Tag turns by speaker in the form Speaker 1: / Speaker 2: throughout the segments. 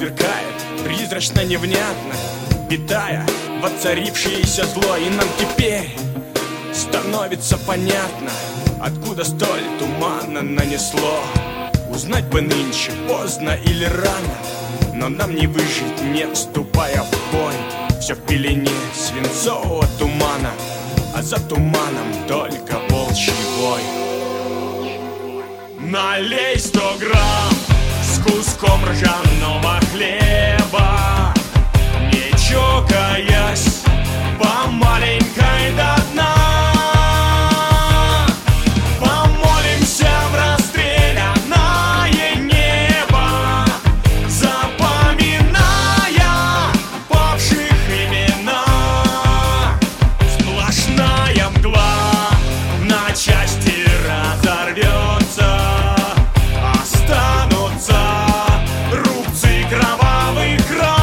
Speaker 1: сверкает призрачно, невнятно, питая воцарившееся зло. И нам теперь становится понятно, откуда столь туманно нанесло. Узнать бы нынче, поздно или рано, но нам не выжить, не вступая в бой. Все в пелене свинцового тумана, а за туманом только волчий вой. Налей 100 грамм с куском ржаного хлеба, не чокаясь, по маленькой до дна. Помолимся в расстрелянное небо, запоминая павших имена. Сплошная мгла на части разорвется, останутся рубцы кровавых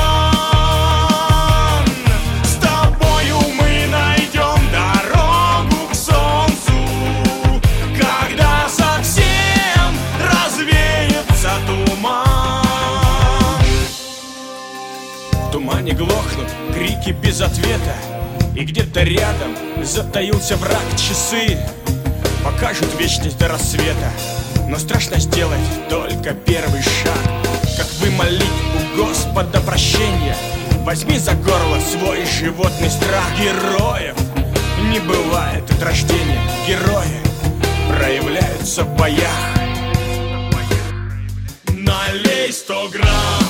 Speaker 1: ран. С тобою мы найдем дорогу к солнцу, когда совсем развеется туман. В тумане глохнут крики без ответа, и где-то рядом затаился враг. Часы покажут вечность до рассвета, но страшно сделать только первый шаг. Как вымолить у Господа прощения? Возьми за горло свой животный страх. Героев не бывает от рождения, герои проявляются в боях. Налей 100 грамм